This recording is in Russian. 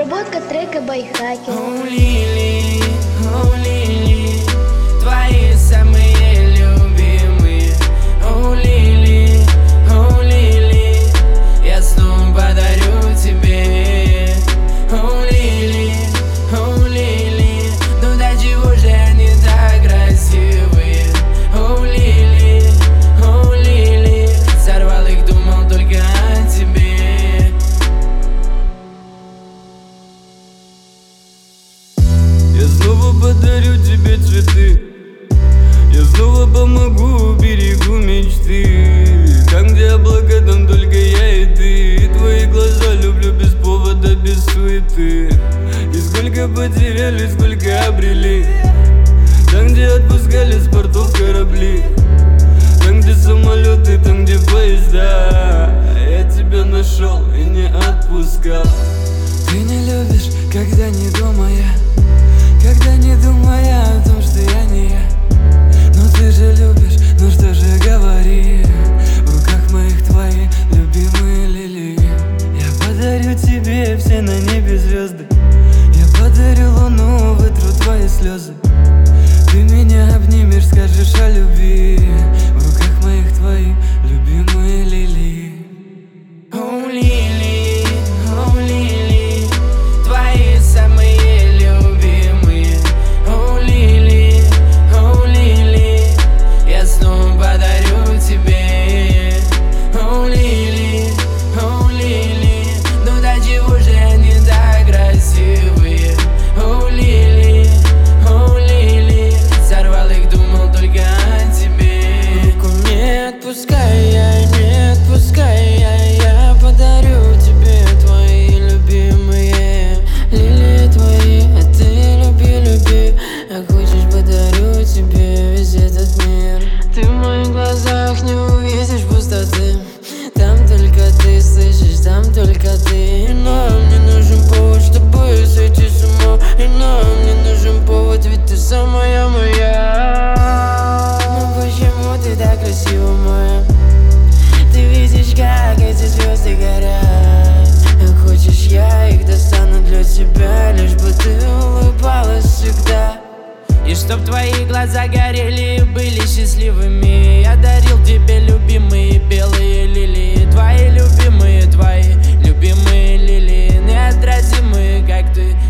Обработка трека Байхакер. Oh, Lily, твои самые любимые. Oh, Lily, я снова подарю тебе. Oh, Lily, ну до чего же они так красивые. Oh, Lily, сорвал их, думал только о тебе. Я снова подарю тебе цветы, я снова помогу, берегу мечты. Там, где облака, там только я и ты. Твои глаза люблю без повода, без суеты. И сколько потеряли, сколько обрели. Там, где отпускали с портов корабли. Там, где самолеты, там, где поезда. Я тебя нашел и не отпускал. Ты не любишь, когда не думая, когда не думая о том, что я не я. Но ты же любишь, ну что же говори. В руках моих твои любимые лилии. Я подарю тебе все на небе звезды. Я подарю луну, вытру твои слезы. Ты меня обнимешь, скажешь о любви. В руках моих твои любимые лилии. Oh, Lily, твои самые любимые. Oh, Lily, я снова подарю тебе. Oh, Lily, ну до чего же они так красивые. Oh, Lily, сорвал их, думал только о тебе. Руку не отпускай, я подарю тебе твои любимые лилии твои, а ты люби. А хочешь, подарю тебе весь этот мир. Ты в моих глазах не увидишь пустоты. Там только ты, слышишь, там только ты. И нам не нужен повод, чтобы сойти с ума. И нам не нужен повод, ведь ты самая моя. Ну почему ты так красива, моя? Ты видишь, как эти звезды горят. А хочешь, я их достану для тебя, лишь бы ты улыбалась всегда. И чтоб твои глаза горели и были счастливыми. Я дарил тебе любимые белые лилии. Твои любимые лилии, неотразимые, как ты.